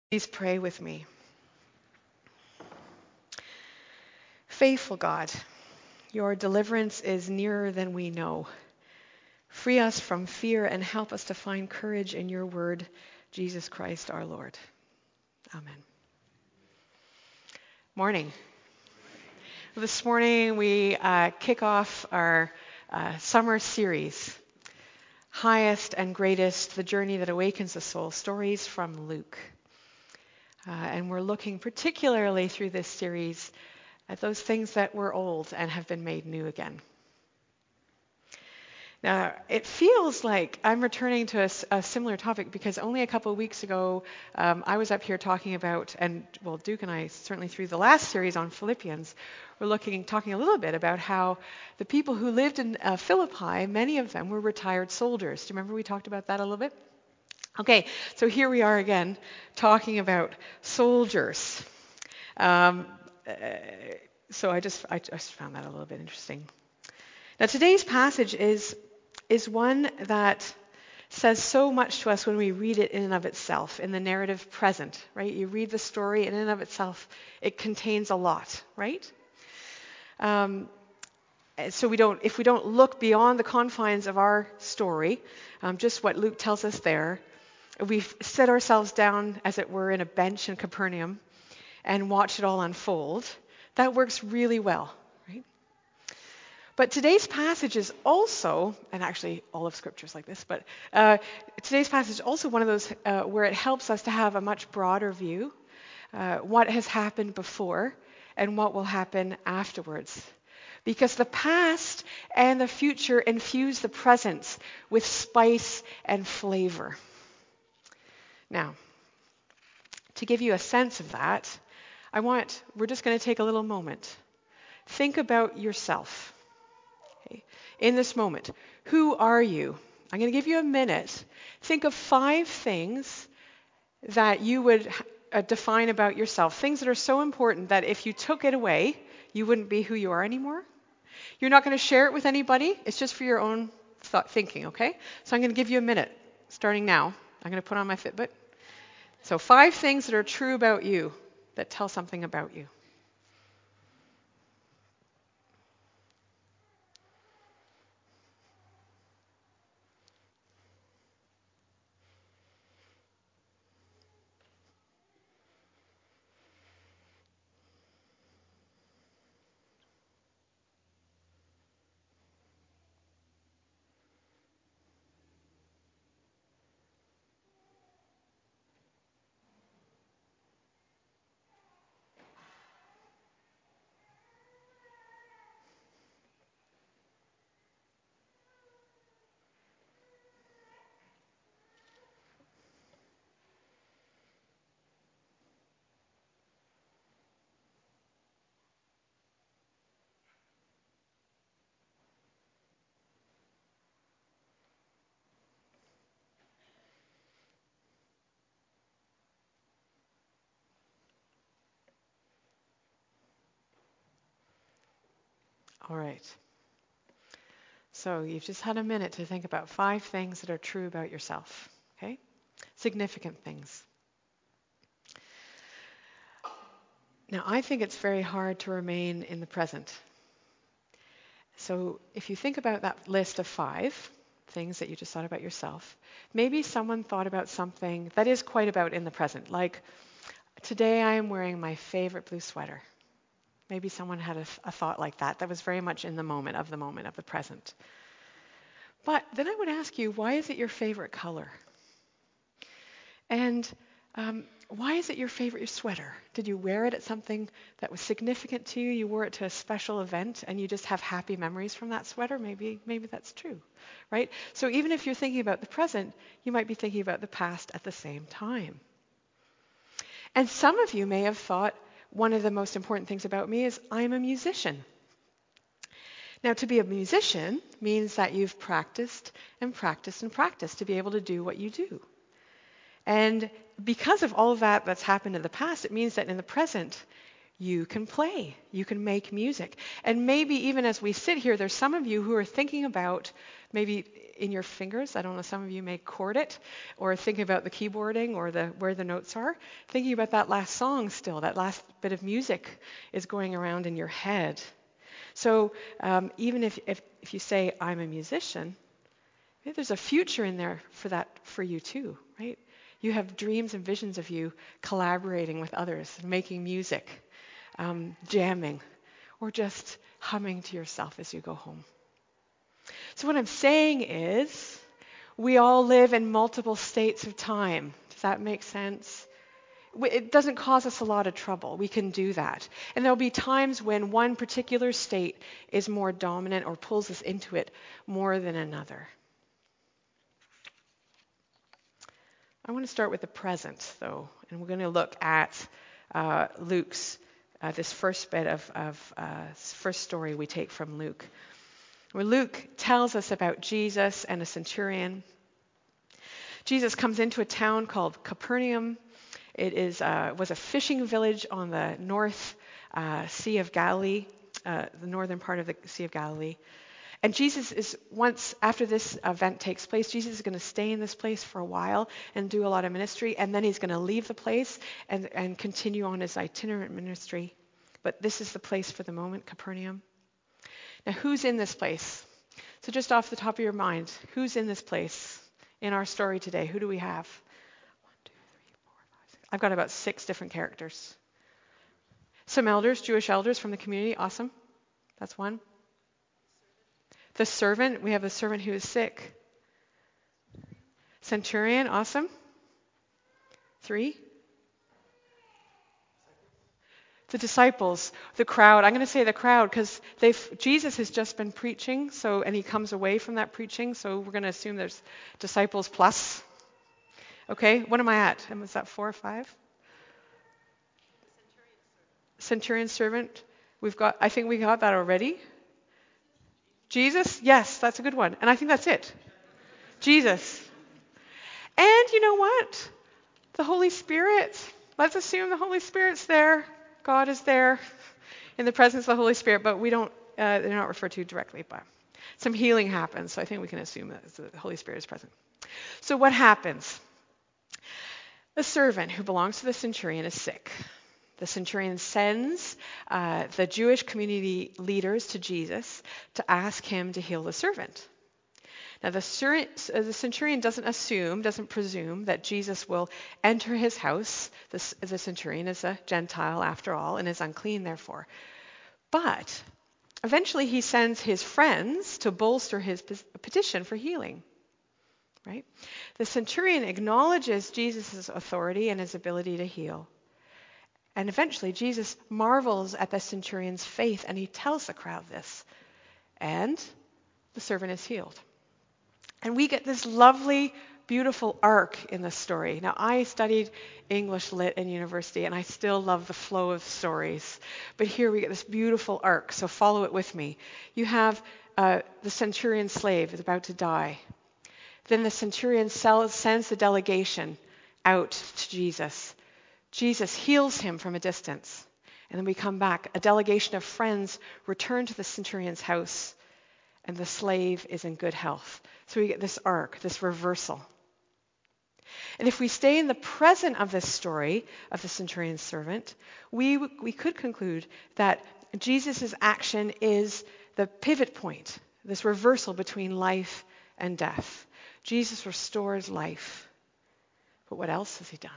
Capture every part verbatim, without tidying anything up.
Please pray with me. Faithful God, your deliverance is nearer than we know. Free us from fear and help us to find courage in your word, Jesus Christ our Lord. Amen. Morning. Well, this morning we uh, kick off our uh, summer series, Highest and Greatest, The Journey That Awakens the Soul, Stories from Luke. Uh, and we're looking particularly through this series at those things that were old and have been made new again. Now, it feels like I'm returning to a, a similar topic because only a couple of weeks ago um, I was up here talking about, and well, Duke and I certainly through the last series on Philippians, we're looking, talking a little bit about how the people who lived in uh, Philippi, many of them were retired soldiers. Do you remember we talked about that a little bit? Okay, so here we are again talking about soldiers. Um, uh, so I just I just found that a little bit interesting. Now today's passage is is one that says so much to us when we read it in and of itself, in the narrative present, right? You read the story in and of itself, it contains a lot, right? Um, so we don't, if we don't look beyond the confines of our story, um, just what Luke tells us there, we've set ourselves down, as it were, in a bench in Capernaum and watch it all unfold. That works really well, right? But today's passage is also, and actually all of Scripture is like this, but uh, today's passage is also one of those uh, where it helps us to have a much broader view, uh, what has happened before and what will happen afterwards. Because the past and the future infuse the present with spice and flavor. Now, to give you a sense of that, I want, we're just going to take a little moment. Think about yourself. Okay? In this moment, who are you? I'm going to give you a minute. Think of five things that you would uh, define about yourself, things that are so important that if you took it away, you wouldn't be who you are anymore. You're not going to share it with anybody. It's just for your own thought thinking, okay? So I'm going to give you a minute, starting now. I'm going to put on my Fitbit. So five things that are true about you, that tell something about you. All right. So you've just had a minute to think about five things that are true about yourself, okay? Significant things. Now, I think it's very hard to remain in the present. So if you think about that list of five things that you just thought about yourself, maybe someone thought about something that is quite about in the present, like, today I am wearing my favorite blue sweater. Maybe someone had a, a thought like that, that was very much in the moment, of the moment, of the present. But then I would ask you, why is it your favorite color? And um, why is it your favorite sweater? Did you wear it at something that was significant to you? You wore it to a special event and you just have happy memories from that sweater? Maybe, maybe that's true, right? So even if you're thinking about the present, you might be thinking about the past at the same time. And some of you may have thought, one of the most important things about me is I'm a musician. Now, to be a musician means that you've practiced and practiced and practiced to be able to do what you do. And because of all of that that's happened in the past, it means that in the present, you can play, you can make music. And maybe even as we sit here, there's some of you who are thinking about maybe in your fingers. I don't know, some of you may chord it, or thinking about the keyboarding or the where the notes are. Thinking about that last song still, that last bit of music is going around in your head. So um, even if, if, if you say, I'm a musician, maybe there's a future in there for that for you too, right? You have dreams and visions of you collaborating with others, making music, um, jamming, or just humming to yourself as you go home. So what I'm saying is, we all live in multiple states of time. Does that make sense? It doesn't cause us a lot of trouble. We can do that. And there'll be times when one particular state is more dominant or pulls us into it more than another. I want to start with the present, though, and we're going to look at uh, Luke's, uh, this first bit of, of uh, first story we take from Luke, where Luke tells us about Jesus and a centurion. Jesus comes into a town called Capernaum. It is uh, was a fishing village on the North uh, Sea of Galilee, uh, the northern part of the Sea of Galilee. And Jesus is, once after this event takes place, Jesus is going to stay in this place for a while and do a lot of ministry, and then he's going to leave the place and, and continue on his itinerant ministry. But this is the place for the moment, Capernaum. Now, who's in this place? So just off the top of your mind, who's in this place in our story today? Who do we have? One, two, three, four, five, six. I've got about six different characters. Some elders, Jewish elders from the community. Awesome. That's one. The servant, we have the servant who is sick. Centurion, awesome. Three. The disciples, the crowd. I'm going to say the crowd because they've Jesus has just been preaching, so and he comes away from that preaching, so we're going to assume there's disciples plus. Okay, what am I at? And was that four or five? Centurion servant. We've got. I think we got that already. Jesus? Yes, that's a good one. And I think that's it. Jesus. And you know what? The Holy Spirit. Let's assume the Holy Spirit's there. God is there in the presence of the Holy Spirit, but we don't, uh, they're not referred to directly, but some healing happens, so I think we can assume that the Holy Spirit is present. So what happens? The servant who belongs to the centurion is sick. The centurion sends uh, the Jewish community leaders to Jesus to ask him to heal the servant. Now, the, sur- the centurion doesn't assume, doesn't presume that Jesus will enter his house. The, the centurion is a Gentile, after all, and is unclean, therefore. But eventually he sends his friends to bolster his petition for healing. Right? The centurion acknowledges Jesus' authority and his ability to heal. And eventually, Jesus marvels at the centurion's faith, and he tells the crowd this. And the servant is healed. And we get this lovely, beautiful arc in the story. Now, I studied English Lit in university, and I still love the flow of stories. But here we get this beautiful arc, so follow it with me. You have uh, the centurion slave is about to die. Then the centurion sells, sends the delegation out to Jesus. Jesus heals him from a distance. And then we come back. A delegation of friends return to the centurion's house, and the slave is in good health. So we get this arc, this reversal. And if we stay in the present of this story of the centurion's servant, we, we could conclude that Jesus' action is the pivot point, this reversal between life and death. Jesus restores life. But what else has he done?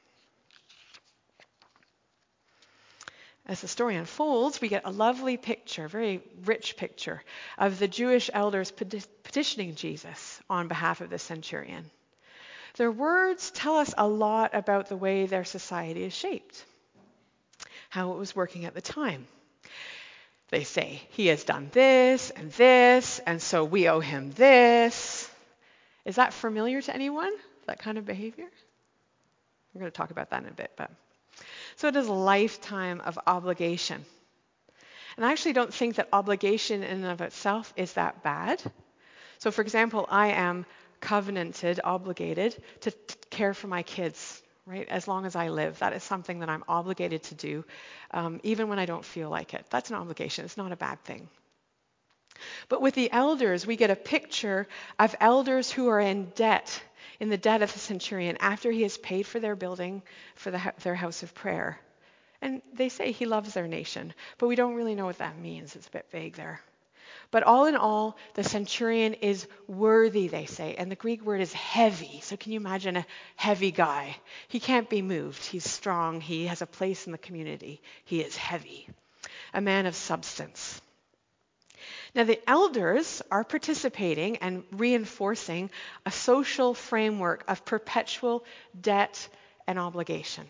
As the story unfolds, we get a lovely picture, very rich picture, of the Jewish elders petitioning Jesus on behalf of the centurion. Their words tell us a lot about the way their society is shaped, how it was working at the time. They say, he has done this and this, and so we owe him this. Is that familiar to anyone, that kind of behavior? We're going to talk about that in a bit, but... So it is a lifetime of obligation. And I actually don't think that obligation in and of itself is that bad. So for example, I am covenanted, obligated to t- care for my kids, right? As long as I live. That is something that I'm obligated to do, um, even when I don't feel like it. That's an obligation. It's not a bad thing. But with the elders, we get a picture of elders who are in debt, in the debt of the centurion, after he has paid for their building, for the, their house of prayer. And they say he loves their nation, but we don't really know what that means. It's a bit vague there. But all in all, the centurion is worthy, they say. And the Greek word is heavy. So can you imagine a heavy guy? He can't be moved. He's strong. He has a place in the community. He is heavy. A man of substance. Now, the elders are participating and reinforcing a social framework of perpetual debt and obligation.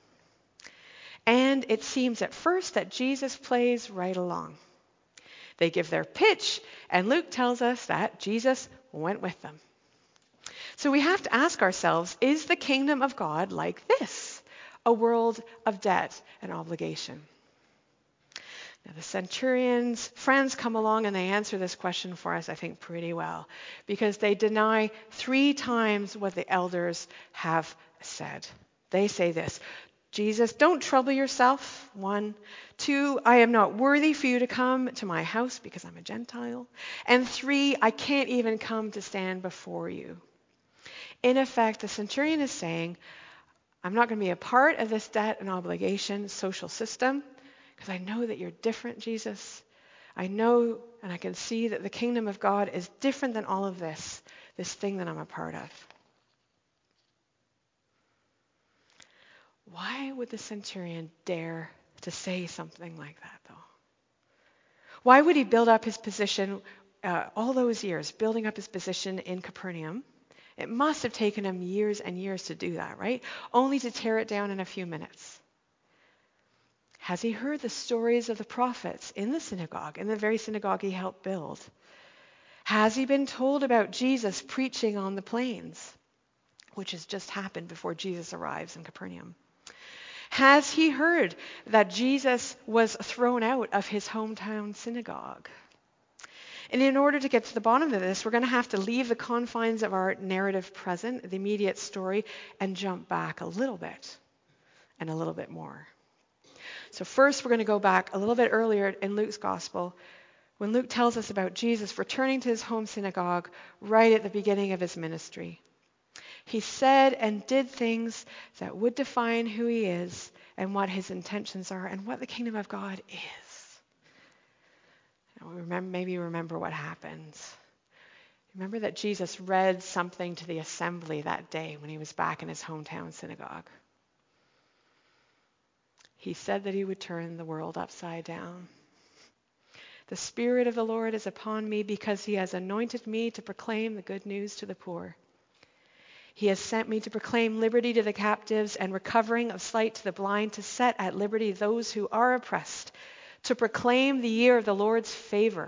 And it seems at first that Jesus plays right along. They give their pitch, and Luke tells us that Jesus went with them. So we have to ask ourselves, is the kingdom of God like this? A world of debt and obligation? Now, the centurion's friends come along and they answer this question for us, I think, pretty well, because they deny three times what the elders have said. They say this: Jesus, don't trouble yourself. One. Two, I am not worthy for you to come to my house because I'm a Gentile. And three, I can't even come to stand before you. In effect, the centurion is saying, I'm not going to be a part of this debt and obligation social system because I know that you're different, Jesus. I know and I can see that the kingdom of God is different than all of this, this thing that I'm a part of. Why would the centurion dare to say something like that, though? Why would he build up his position uh, all those years, building up his position in Capernaum? It must have taken him years and years to do that, right? Only to tear it down in a few minutes. Has he heard the stories of the prophets in the synagogue, in the very synagogue he helped build? Has he been told about Jesus preaching on the plains, which has just happened before Jesus arrives in Capernaum? Has he heard that Jesus was thrown out of his hometown synagogue? And in order to get to the bottom of this, we're going to have to leave the confines of our narrative present, the immediate story, and jump back a little bit and a little bit more. So first, we're going to go back a little bit earlier in Luke's gospel, when Luke tells us about Jesus returning to his home synagogue right at the beginning of his ministry. He said and did things that would define who he is and what his intentions are and what the kingdom of God is. Now, remember, maybe remember what happens. Remember that Jesus read something to the assembly that day when he was back in his hometown synagogue. He said that he would turn the world upside down. The Spirit of the Lord is upon me because he has anointed me to proclaim the good news to the poor. He has sent me to proclaim liberty to the captives and recovering of sight to the blind, to set at liberty those who are oppressed, to proclaim the year of the Lord's favor.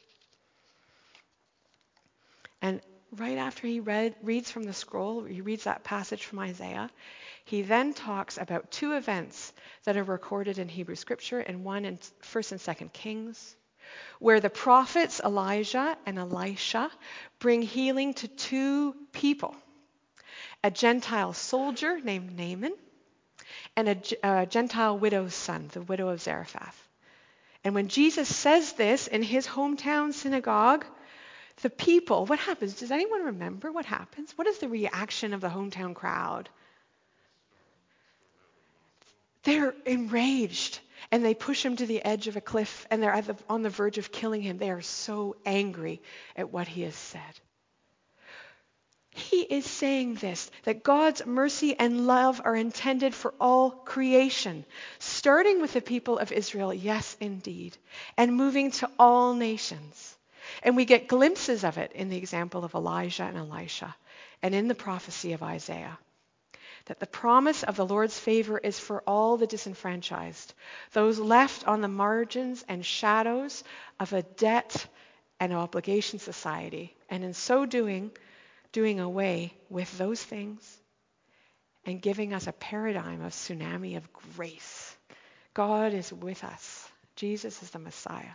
And right after he read, reads from the scroll, he reads that passage from Isaiah, he then talks about two events that are recorded in Hebrew Scripture, and one in First and Second Kings, where the prophets Elijah and Elisha bring healing to two people. A Gentile soldier named Naaman, and a, a Gentile widow's son, the widow of Zarephath. And when Jesus says this in his hometown synagogue, the people, what happens? Does anyone remember what happens? What is the reaction of the hometown crowd? They're enraged, and they push him to the edge of a cliff, and they're at the, on the verge of killing him. They are so angry at what he has said. He is saying this, that God's mercy and love are intended for all creation, starting with the people of Israel, yes, indeed, and moving to all nations. And we get glimpses of it in the example of Elijah and Elisha, and in the prophecy of Isaiah, that the promise of the Lord's favor is for all the disenfranchised, those left on the margins and shadows of a debt and obligation society, and in so doing, doing away with those things and giving us a paradigm of tsunami of grace. God is with us. Jesus is the Messiah.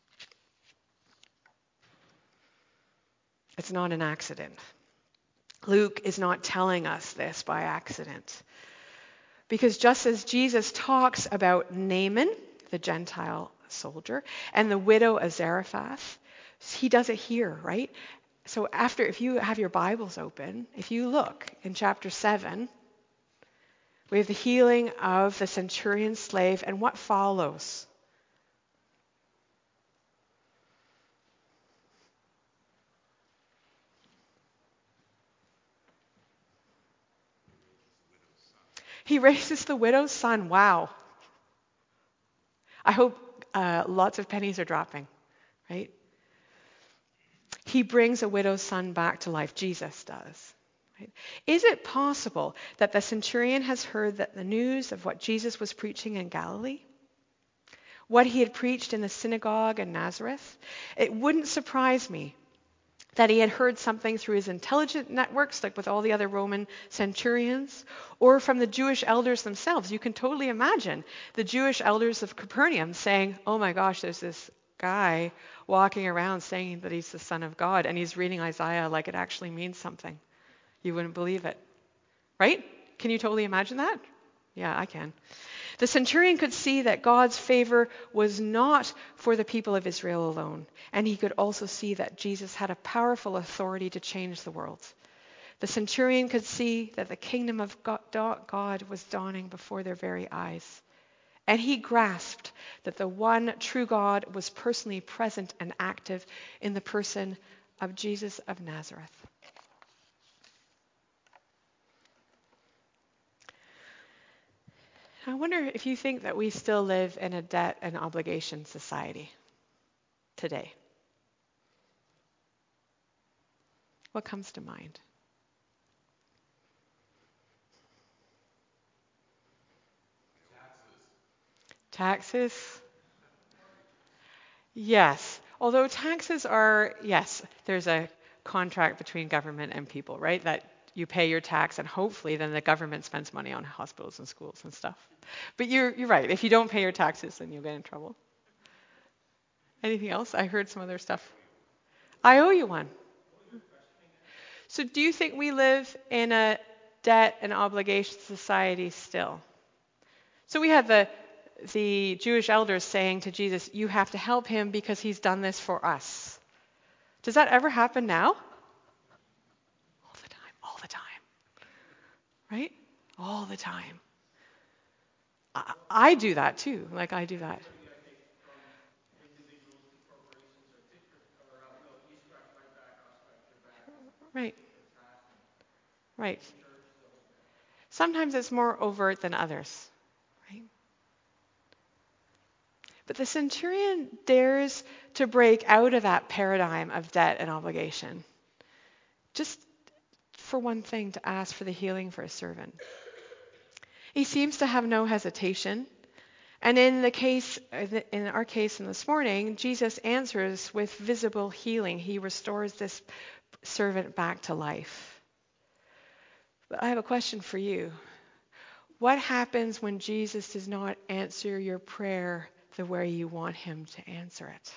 It's not an accident. Luke is not telling us this by accident. Because just as Jesus talks about Naaman, the Gentile soldier, and the widow of Zarephath, He does it here, right? So after, if you have your Bibles open, if you look in chapter seven, we have the healing of the centurion's slave, and what follows? He raises the widow's son. Wow. I hope uh, lots of pennies are dropping, right? He brings a widow's son back to life. Jesus does. Right? Is it possible that the centurion has heard that the news of what Jesus was preaching in Galilee? What he had preached in the synagogue in Nazareth? It wouldn't surprise me that he had heard something through his intelligence networks, like with all the other Roman centurions, or from the Jewish elders themselves. You can totally imagine the Jewish elders of Capernaum saying, oh my gosh, there's this guy walking around saying that he's the Son of God, and he's reading Isaiah like it actually means something. You wouldn't believe it, right? Can you totally imagine that? Yeah, I can. The centurion could see that God's favor was not for the people of Israel alone, and he could also see that Jesus had a powerful authority to change the world. The centurion could see that the kingdom of God was dawning before their very eyes, and he grasped that the one true God was personally present and active in the person of Jesus of Nazareth. I wonder if you think that we still live in a debt and obligation society today. What comes to mind? Taxes. Taxes? Yes. Although taxes are, yes, there's a contract between government and people, right? That you pay your tax and hopefully then the government spends money on hospitals and schools and stuff. But you're you're right. If you don't pay your taxes, then you'll get in trouble. Anything else? I heard some other stuff. I owe you one. So do you think we live in a debt and obligation society still? So we had the the Jewish elders saying to Jesus, you have to help him because he's done this for us. Does that ever happen now? All the time, all the time. Right? All the time. I, I do that too. Like I do that. Right. Right. Sometimes it's more overt than others. Right? But the centurion dares to break out of that paradigm of debt and obligation. Just for one thing, to ask for the healing for a servant. He seems to have no hesitation. And in the case, in our case in this morning, Jesus answers with visible healing. He restores this servant back to life. But I have a question for you. What happens when Jesus does not answer your prayer the way you want him to answer it?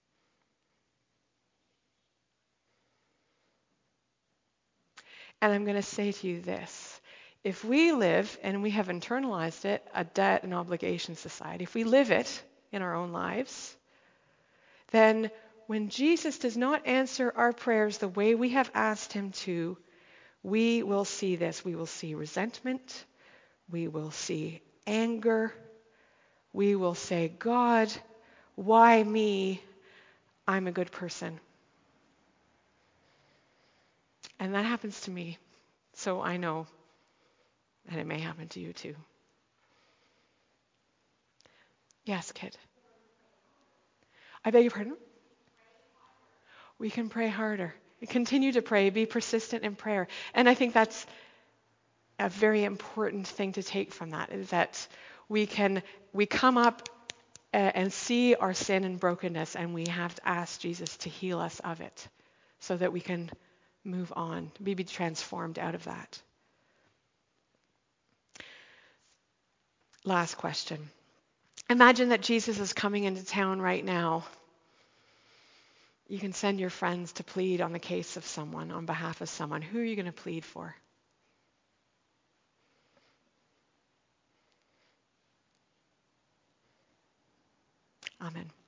And I'm going to say to you this. If we live, and we have internalized it, a debt and obligation society, if we live it in our own lives, then when Jesus does not answer our prayers the way we have asked him to, we will see this. We will see resentment. We will see anger. We will say, God, why me? I'm a good person. And that happens to me. So I know. And it may happen to you too. Yes, kid. I beg your pardon? We can pray harder. Continue to pray. Be persistent in prayer. And I think that's a very important thing to take from that, is that we can we come up and see our sin and brokenness, and we have to ask Jesus to heal us of it so that we can move on, be transformed out of that. Last question. Imagine that Jesus is coming into town right now. You can send your friends to plead on the case of someone, on behalf of someone. Who are you going to plead for? Amen.